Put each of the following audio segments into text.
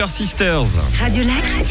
Sisters. Radio Lac,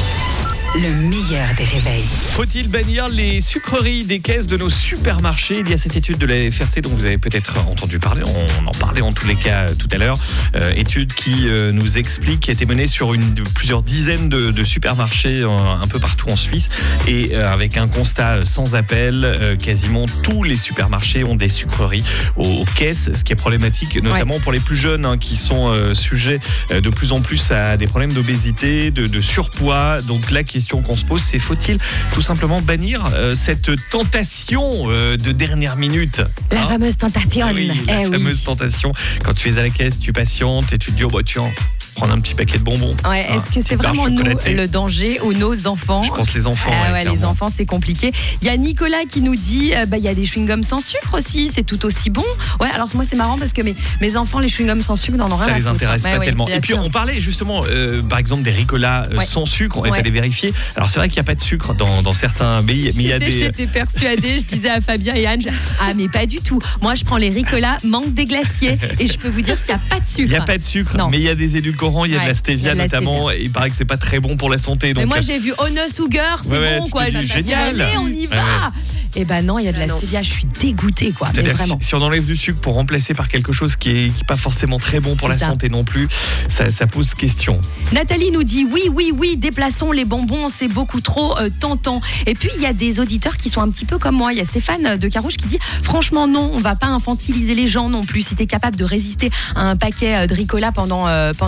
le meilleur des réveils. Faut-il bannir les sucreries des caisses de nos supermarchés ? Il y a cette étude de la FRC dont vous avez peut-être entendu parler. On en parlait en tous les cas tout à l'heure. Étude qui nous explique, qui a été menée sur plusieurs dizaines de supermarchés un peu partout en Suisse. Et avec un constat sans appel, quasiment tous les supermarchés ont des sucreries aux caisses, ce qui est problématique, notamment pour les plus jeunes qui sont sujets de plus en plus à des problèmes d'obésité, de surpoids. Donc la question qu'on se pose, c'est faut-il tout simplement bannir cette tentation de dernière minute ? La fameuse tentation. Oui, la fameuse tentation. Quand tu es à la caisse, tu patientes et tu te dis, oh bah tiens, prendre un petit paquet de bonbons. Ouais, est-ce que c'est vraiment nous le danger ou nos enfants ? Je pense les enfants. Les enfants, c'est compliqué. Il y a Nicolas qui nous dit il y a des chewing-gums sans sucre aussi, c'est tout aussi bon. Ouais, alors moi c'est marrant parce que mes enfants, les chewing-gums sans sucre, n'en ont rien à foutre. Ça les intéresse pas tellement. Et puis on parlait justement, par exemple, des Ricola sans sucre. On est allé vérifier. Alors c'est vrai qu'il n'y a pas de sucre dans certains pays. Mais J'étais persuadée, je disais à Fabien et Anne, mais pas du tout. Moi je prends les Ricola, manque des glaciers et je peux vous dire qu'il n'y a pas de sucre. Il n'y a pas de sucre, mais il y a des édulcorants. Il y a de la stevia notamment, et il paraît que c'est pas très bon pour la santé. Donc... Mais moi j'ai vu Honest Sugar, c'est bon quoi. Génial. Allez, on y va. Et non, il y a de la stevia, je suis dégoûtée quoi. Mais vraiment. Si on enlève du sucre pour remplacer par quelque chose qui est pas forcément très bon pour la santé non plus, ça pose question. Nathalie nous dit oui, déplaçons les bonbons, c'est beaucoup trop tentant. Et puis il y a des auditeurs qui sont un petit peu comme moi. Il y a Stéphane de Carouge qui dit franchement non, on va pas infantiliser les gens non plus. Si t'es capable de résister à un paquet de Ricola pendant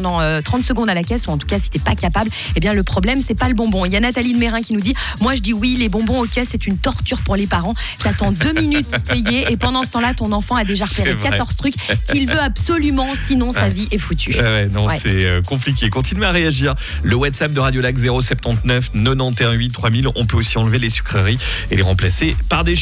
30 secondes à la caisse, ou en tout cas si t'es pas capable, eh bien le problème c'est pas le bonbon. Il y a Nathalie de Mérin qui nous dit moi je dis oui, les bonbons aux caisses c'est une torture pour les parents. T'attends 2 minutes pour payer et pendant ce temps-là ton enfant a déjà repéré 14 trucs qu'il veut absolument, sinon sa vie est foutue. C'est compliqué. Continuez à réagir. Le WhatsApp de Radio Lac 079 91 8 3000. On peut aussi enlever les sucreries et les remplacer par des